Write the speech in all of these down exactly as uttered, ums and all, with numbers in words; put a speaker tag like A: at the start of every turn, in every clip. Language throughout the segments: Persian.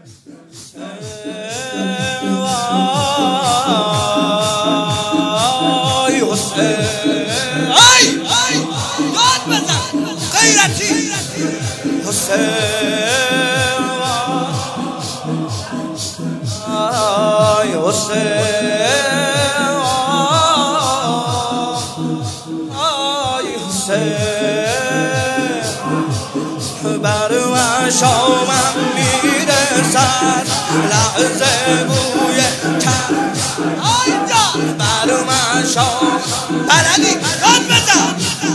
A: وای حسین ای داد بزن غیرتی حسین وای حسین وای حسین بر شامم میرسد لحظه بوی کم آینجا بر شام بلدی داد بزن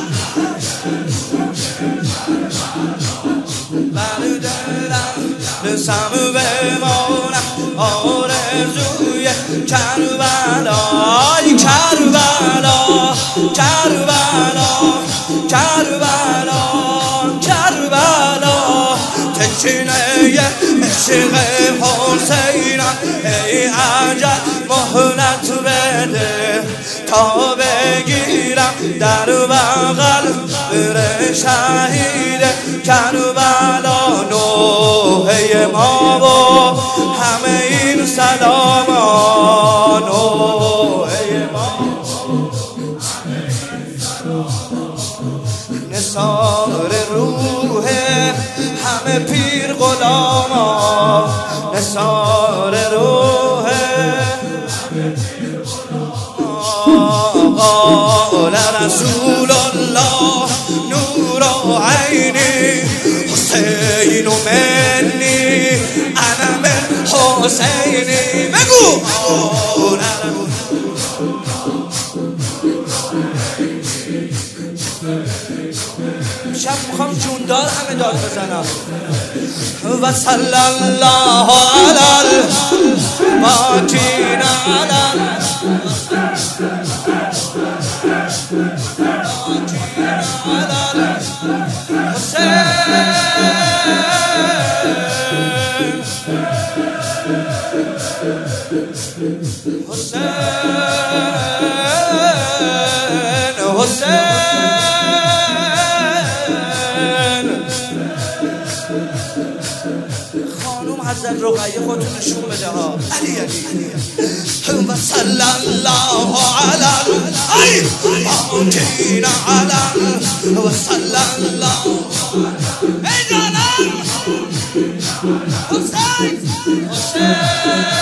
A: بر دلم رسم بمانم آرزوی کربلای کربلا کربلا کربلا کربلا تشنه عشق حسینم ای عجب مهلت بده تا بگیرم در بغل بر شهید کربلا نوحه ما و همه این سلاما نوحه ما نثار روح همه پیر غلاما نثار روح قال رسول الله نور عینی حسین منی انا من حسینی بگو شب میخوام جوندار همه داد بزنم و صلی الله علی الماکین علی حسین حسین خانوم حضرت رقیه خودتون نشون بده ها علی علی و صلی الله علی الماکین علی و صلی الله ای جانم حسین حسین